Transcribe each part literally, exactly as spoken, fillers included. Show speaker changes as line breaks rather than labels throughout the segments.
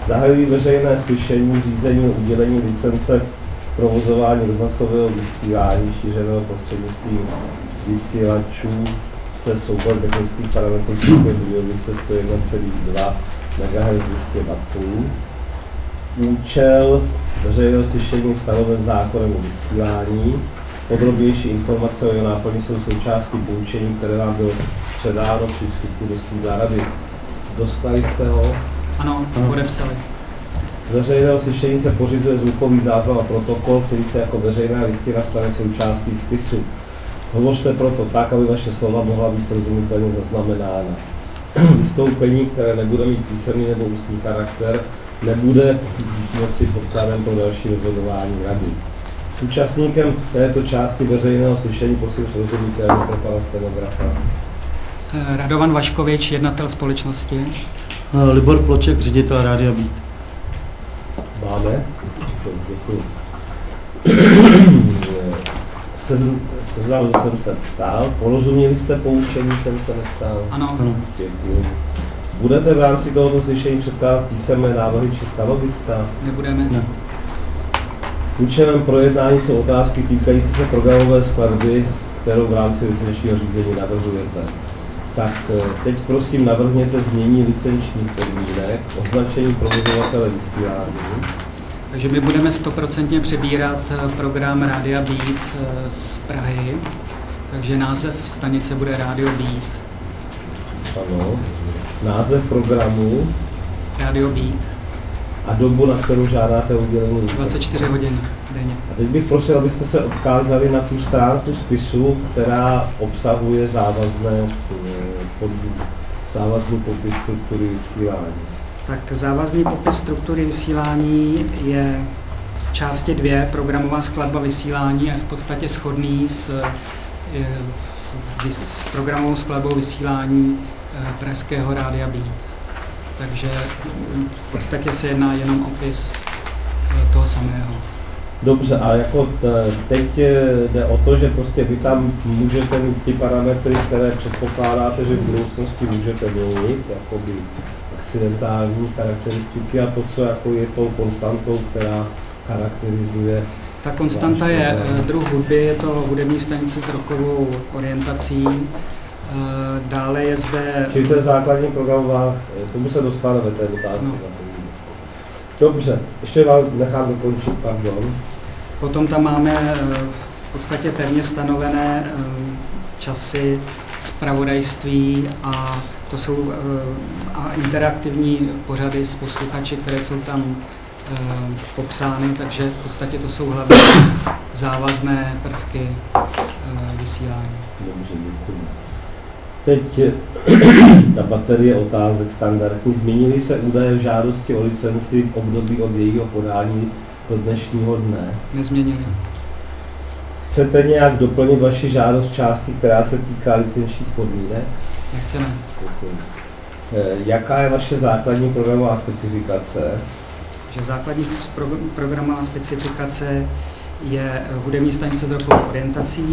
Zahajují veřejné slyšení řízení o udělení licence provozování rozhlasového vysílání šířeného prostřednictvím vysílačů se soubor technických parametrů České Budějovice sto jedna celá dva megahertzů dvě stě wattů. Účel veřejného slyšení stanoven zákonem o vysílání. Podrobnější informace o jeho náplni jsou součástí poučení, které vám bylo předáno při vstupu do sídla rady. Dostali jste ho?
Ano, podepsali.
Z veřejného slyšení se pořizuje zvukový záznam a protokol, který se jako veřejná listina stane součástí spisu. Hovořte proto tak, aby vaše slova mohla být srozumitelně zaznamenána. Vystoupení, které nebude mít písemný nebo ústní charakter, nebude moci podkladem pro další rozhodování rady. Účastníkem této části veřejného slyšení prosím srozumitelně pro pana stenografa.
Radovan Vaškovič, jednatel společnosti.
Libor Ploček, ředitel Rádia Beat.
Máme? Děkuji. Seznam jsem se ptal. Porozuměli jste poučení, jsem se neptal?
Ano.
Děkuji. Budete v rámci tohoto slyšení předkládat písemné návrhy či stanoviska?
Nebudeme.
Ne.
Účelem projednání jsou otázky týkající se programové skladby, kterou v rámci licenčního řízení navrhujete. Tak teď prosím navrhněte změní licenčních podmínek, označení provozovatele vysílání.
Takže my budeme stoprocentně přebírat program Rádia Beat z Prahy, takže název stanice bude Radio Beat.
Ano. Název programu.
Radio Beat.
A dobu, na kterou žádáte udělení licence.
dvacet čtyři hodin denně.
A teď bych prosil, abyste se odkázali na tu stránku spisu, která obsahuje závazné závazný popis struktury vysílání.
Tak závazný popis struktury vysílání je v části dvě, programová skladba vysílání, a je v podstatě shodný s, s programovou skladbou vysílání pražského Rádia Beat. Takže v podstatě se jedná jenom o opis toho samého.
Dobře, a jako teď jde o to, že prostě vy tam můžete mít ty parametry, které předpokládáte, že v budoucnosti můžete měnit, jakoby akcidentální charakteristiky, a to, co jako je tou konstantou, která charakterizuje.
Ta konstanta je druh hudby, je to hudební stanice s rockovou orientací. Dále je zde...
Čili to je základní programová, tomu se dostaneme té otázky. No. Dobře, ještě vám nechám dokončit, pardon.
Potom tam máme v podstatě pevně stanovené časy zpravodajství a to jsou a interaktivní pořady s posluchači, které jsou tam popsány, takže v podstatě to jsou hlavně závazné prvky vysílání.
Dobře, děkuji. Teď ta baterie otázek standardní. Změnily se údaje v žádosti o licenci v období od jejího podání do dnešního dne?
Nezměnily.
Chcete nějak doplnit vaši žádost v části, která se týká licenčních podmínek?
Nechceme.
Děkuji. Jaká je vaše základní programová specifikace?
Že základní programová specifikace je hudební stanice s rockovou orientací.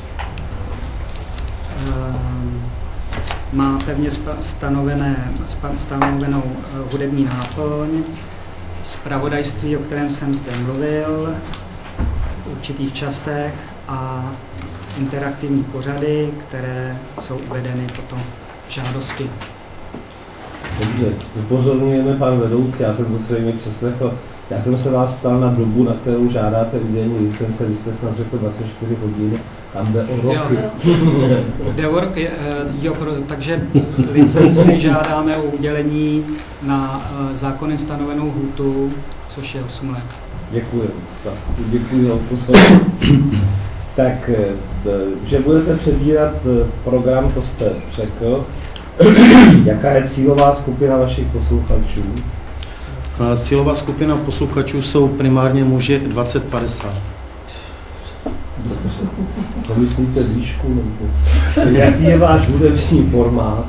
Má pevně stanovené, stanovenou hudební náplň, zpravodajství, o kterém jsem zde mluvil, v určitých časech, a interaktivní pořady, které jsou uvedeny potom v žádosti.
Dobře, upozorňujeme pan vedoucí, já jsem to zřejmě přeslechl. Já jsem se vás ptal na dobu, na kterou žádáte udělení licence, vy jste snad řekl dvacet čtyři hodin, tam jde o roky.
Jde o roky, jo, takže licenci žádáme o udělení na zákonem stanovenou lhůtu, což je osm let.
Děkuji, tak, děkuji za upozornění. Tak, že budete přebírat program, to jste řekl. Jaká je cílová skupina vašich posluchačů?
Cílová skupina posluchačů jsou primárně muži dvacet padesát.
To myslíte výšku? Nebo... Jaký je váš hudební formát?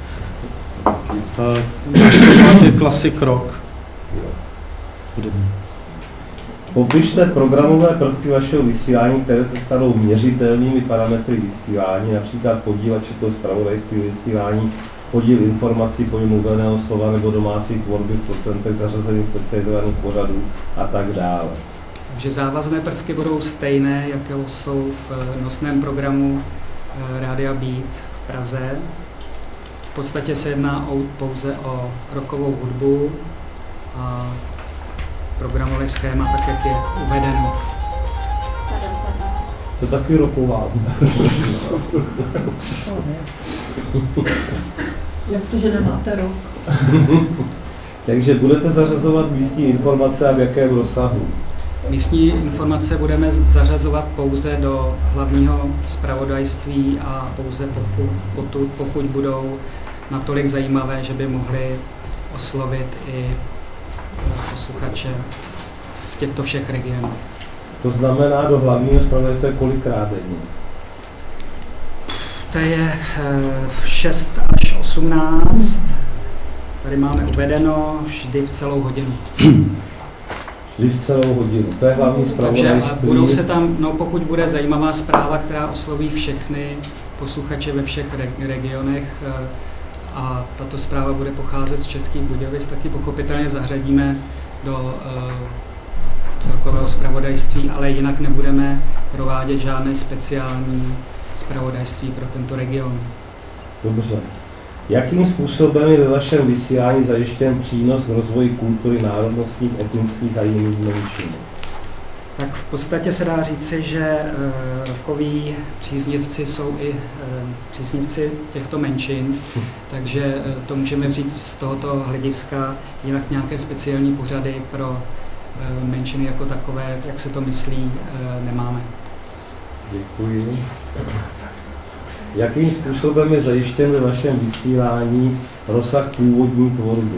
Náš formát je classic rock. Hudební.
Popište programové prvky vašeho vysílání, které se stanou měřitelnými parametry vysílání, například podíl četného zpravodajství vysílání, podíl informací pojmluveného slova nebo domácí tvorby v procentech zařazení specializovaných pořadů a tak dále.
Takže závazné prvky budou stejné, jaké jsou v nosném programu Rádia Beat v Praze. V podstatě se jedná o, pouze o rockovou hudbu a programové schéma, tak jak je uvedeno.
To je taky rocková.
Jak to, že nemáte rok?
Takže budete zařazovat místní informace a v jakém rozsahu?
Místní informace budeme zařazovat pouze do hlavního zpravodajství a pouze pokud, pokud, pokud budou natolik zajímavé, že by mohly oslovit i posluchače v těchto všech regionech.
To znamená do hlavního zpravodajství kolikrát denně?
To je šest až osmnáct. Tady máme uvedeno vždy v celou hodinu.
Vždy v celou hodinu. To je hlavní zpravodajství.
Takže budou se tam, no pokud bude zajímavá zpráva, která osloví všechny posluchače ve všech re- regionech a tato zpráva bude pocházet z Českých Budějovic, taky pochopitelně zařadíme do uh, celkového zpravodajství, ale jinak nebudeme provádět žádné speciální zpravodajství pro tento region.
Dobře. Jakým způsobem je ve vašem vysílání zajištěn přínos k rozvoji kultury národnostních, etnických a jiných menšin?
Tak v podstatě se dá říci, že rockoví příznivci jsou i příznivci těchto menšin, takže to můžeme říct z tohoto hlediska, jinak nějaké speciální pořady pro menšiny jako takové, jak se to myslí, nemáme.
Děkuji. Jakým způsobem je zajištěn ve vašem vysílání rozsah původní tvorby?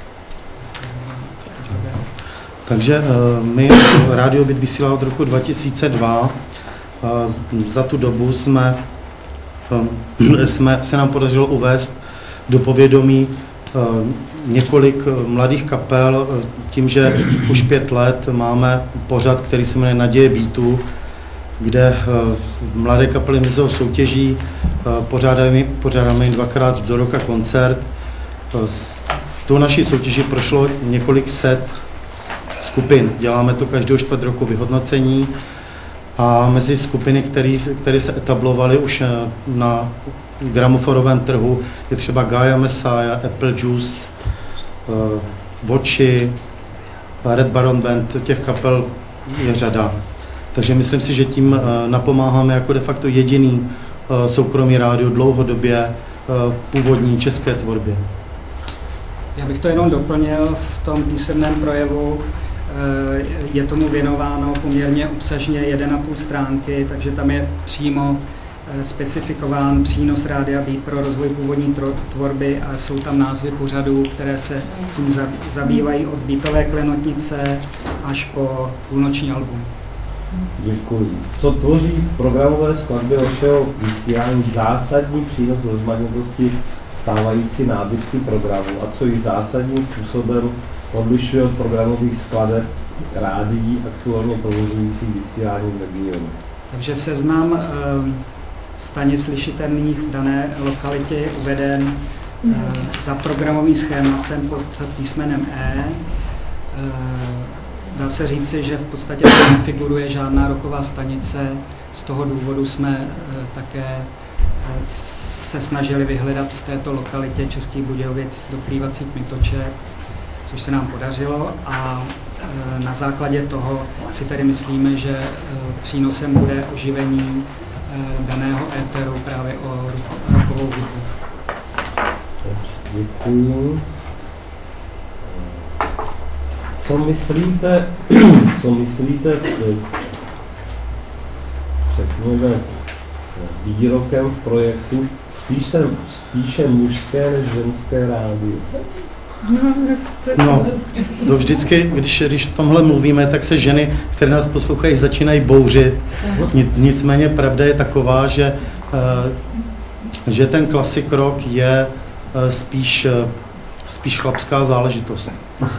Takže my Rádio Beat vysílá od roku dva tisíce dva. Za tu dobu jsme, jsme, se nám podařilo uvést do povědomí několik mladých kapel tím, že už pět let máme pořad, který se jmenuje Naděje Beatu, kde mladé kapely mezi soutěží, pořádáme, pořádáme jim dvakrát do roka koncert. S tou naší soutěží prošlo několik set skupin. Děláme to každého čtvrt roku vyhodnocení a mezi skupiny, které se etablovaly už na gramofonovém trhu, je třeba Gaia Messiah, Apple Juice, Voči, Red Baron Band, těch kapel je řada. Takže myslím si, že tím napomáháme jako de facto jediný soukromý rádio dlouhodobě původní české tvorbě.
Já bych to jenom doplnil, v tom písemném projevu je tomu věnováno poměrně obsažně jedna a půl stránky, takže tam je přímo specifikován přínos Rádia Beat pro rozvoj původní tvorby a jsou tam názvy pořadů, které se tím zabývají od Beatové klenotnice až po půlnoční album.
Děkuji. Co tvoří v programové skladbě vašeho vysílání zásadní přínos rozmanitosti stávající nábytky programu a co jich zásadním způsobem odlišuje od programových skladeb rádií aktuálně provozujících vysílání v regionu?
Takže seznam e, stanic slyšitelných v dané lokalitě je uveden e, za programovým schématem pod písmenem E. e Dá se říci, že v podstatě nefiguruje žádná rocková stanice, z toho důvodu jsme e, také e, se snažili vyhledat v této lokalitě Českých Budějovic dokrývací kmitoček, což se nám podařilo a e, na základě toho si tedy myslíme, že e, přínosem bude oživení e, daného éteru právě o rockovou hudbu.
Děkuji. Co myslíte, co myslíte, řekněme, výrokem v projektu spíše, spíše mužské než ženské rádio?
No, to vždycky, když, když o tomhle mluvíme, tak se ženy, které nás poslouchají, začínají bouřit. Nicméně pravda je taková, že, že ten classic rock je spíš, spíš chlapská záležitost.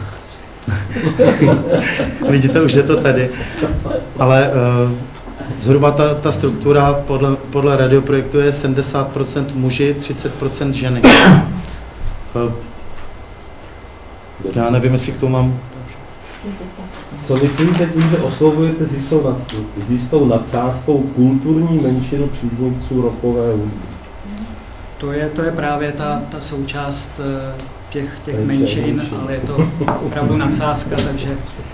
Vidíte, už je to tady. Ale uh, zhruba ta, ta struktura podle, podle radioprojektu je sedmdesát procent muži, třicet procent ženy. Já nevím, jestli k tomu mám...
Co myslíte tím, že oslovujete s jistou, nad, s jistou nadsázkou kulturní menšinu příznivců rockové hudby?
To je, to je právě ta, ta součást těch, těch menšin, ale je to opravdu nadsázka, takže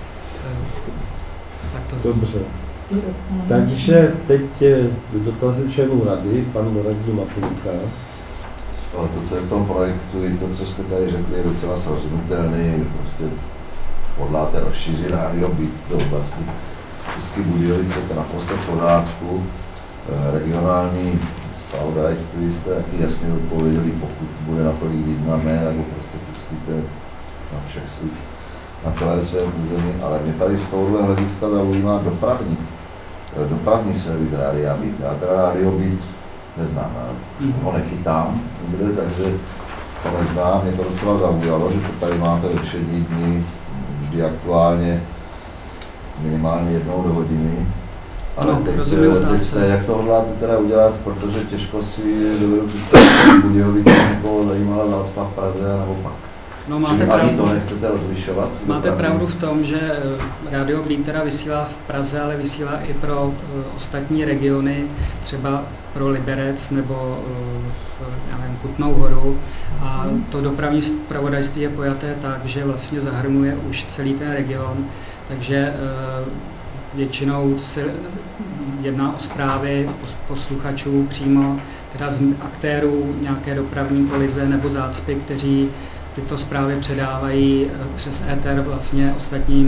tak to znamená.
Dobře. Takže teď dotazy členů rady, pan radní Matulka.
To, co je v tom projektu, i to, co jste tady řekli, je docela srozumitelný. Prostě hodláte rozšířit rádio být do oblasti České Budějovice, to naprosto v pořádku. Regionální zpravodajství jste taky jasně odpověděli, pokud bude natolik významné, nebo prostě pustíte na všech svých, na celé své území, ale mě tady z tohohle hlediska zaujímá dopravní, dopravní servis Rádia Beat. Já teda Rádio Beat neznám, ho nechytám nikde, takže to neznám, mě to docela zaujalo, že to tady máte ve všední dní vždy aktuálně minimálně jednou do hodiny. Ale teď, teď jste, jak to hodláte teda udělat, protože těžko si dovedu představit, že Budějovice někoho zajímala zácpa v Praze a nebo pak.
No, máte
Čili
pravdu,
ani to nechcete rozlišovat?
Máte pravdu v tom, že Radio Beat teda vysílá v Praze, ale vysílá i pro uh, ostatní regiony, třeba pro Liberec nebo uh, já nevím, Kutnou Horu. A to dopravní zpravodajství je pojaté tak, že vlastně zahrnuje už celý ten region, takže uh, většinou se jedná o zprávy posluchačů přímo, teda z aktérů nějaké dopravní kolize nebo zácpy, kteří tyto zprávy předávají přes éter vlastně ostatním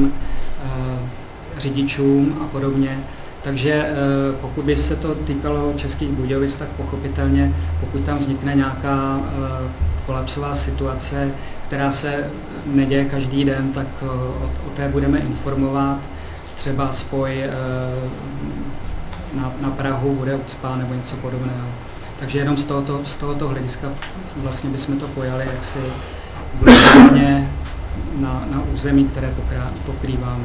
uh, řidičům a podobně. Takže uh, pokud by se to týkalo Českých Budějovic, tak pochopitelně, pokud tam vznikne nějaká uh, kolapsová situace, která se neděje každý den, tak uh, o, o té budeme informovat. Třeba spoj uh, na, na Prahu bude ucpán nebo něco podobného. Takže jenom z tohoto, z tohoto hlediska vlastně bychom to pojali jaksi globálně na, na území, které pokrá, pokrýváme.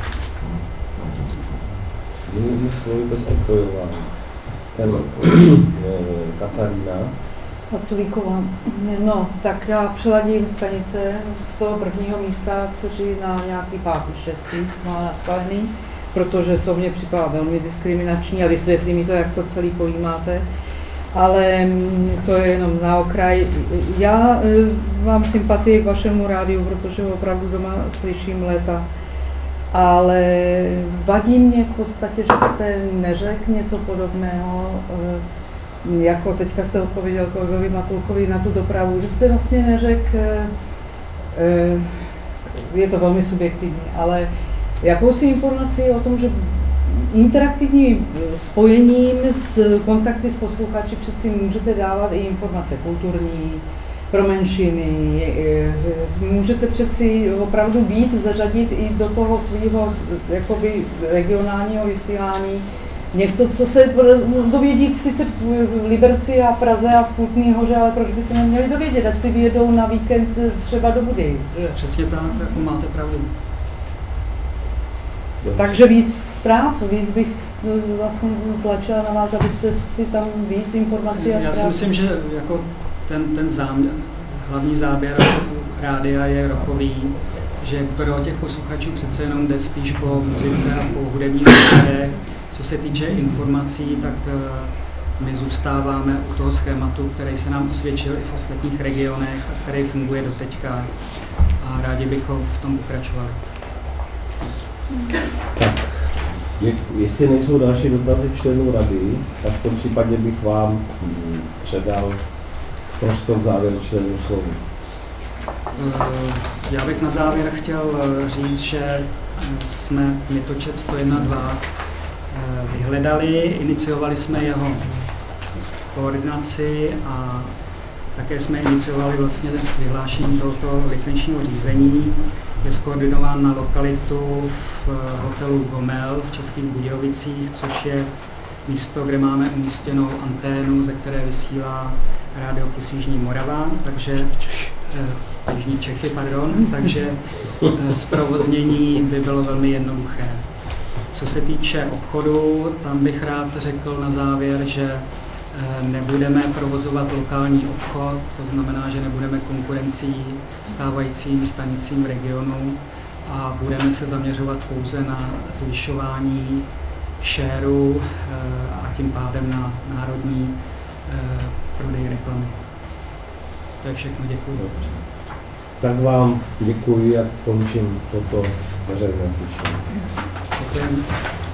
Jinými slovy bez odpojování. Ten Katarína.
Vaculíková. No, tak já přeladím stanice z toho prvního místa, což na nějaký pátý, šestý má nastavený, protože to mě připadá velmi diskriminační a vysvětlí mi to, jak to celý pojímáte. Ale to je jenom na okraj. Já mám sympatii k vašemu rádiu, protože ho opravdu doma slyším léta. Ale vadí mě v podstatě, že jste neřekl něco podobného, jako teďka jste odpověděl kolegovi Matulkovi na tu dopravu, že jste vlastně neřekl, je to velmi subjektivní, ale jakousi informaci o tom, že interaktivním spojením s kontakty s posluchači přeci můžete dávat i informace kulturní, pro menšiny. Můžete přeci opravdu víc zařadit i do toho svého jakoby regionálního vysílání něco, co se dovědí sice v Liberci a v Praze a v Kutné Hoře, ale proč by se neměli dovědět, ať si vyjedou na víkend třeba do Budějic.
Přesně tak, jako máte pravdu.
Takže víc zpráv, víc bych vlastně tlačila na vás, abyste si tam víc informací a zpráv.
Já si myslím, že jako ten, ten záměr, hlavní záběr rádia je rokový, že pro těch posluchačů přece jenom jde spíš po muzice a po hudebních pořadech. Co se týče informací, tak my zůstáváme u toho schématu, který se nám osvědčil i v ostatních regionech a který funguje doteďka a rádi bychom v tom pokračovali.
Tak, jestli nejsou další dotazy členů rady, tak v tom případě bych vám předal prostor závěrečnému slovu.
Já bych na závěr chtěl říct, že jsme Mytočet sto jedna dva vyhledali, iniciovali jsme jeho koordinaci a také jsme iniciovali vlastně vyhlášení tohoto licenčního řízení. Je skoordinován na lokalitu v hotelu Gomel v Českých Budějovicích, což je místo, kde máme umístěnou anténu, ze které vysílá rádio KIS Jižní Morava, takže eh, Jižní Čechy, pardon, takže eh, zprovoznění by bylo velmi jednoduché. Co se týče obchodu, tam bych rád řekl na závěr, že eh, Nebudeme provozovat lokální obchod, to znamená, že nebudeme konkurencí stávajícím stanicím v regionu a budeme se zaměřovat pouze na zvyšování shareu a tím pádem na národní prodej reklamy. To je všechno, děkuji.
Tak vám děkuji a končím toto veřejné slyšení.
Děkujeme.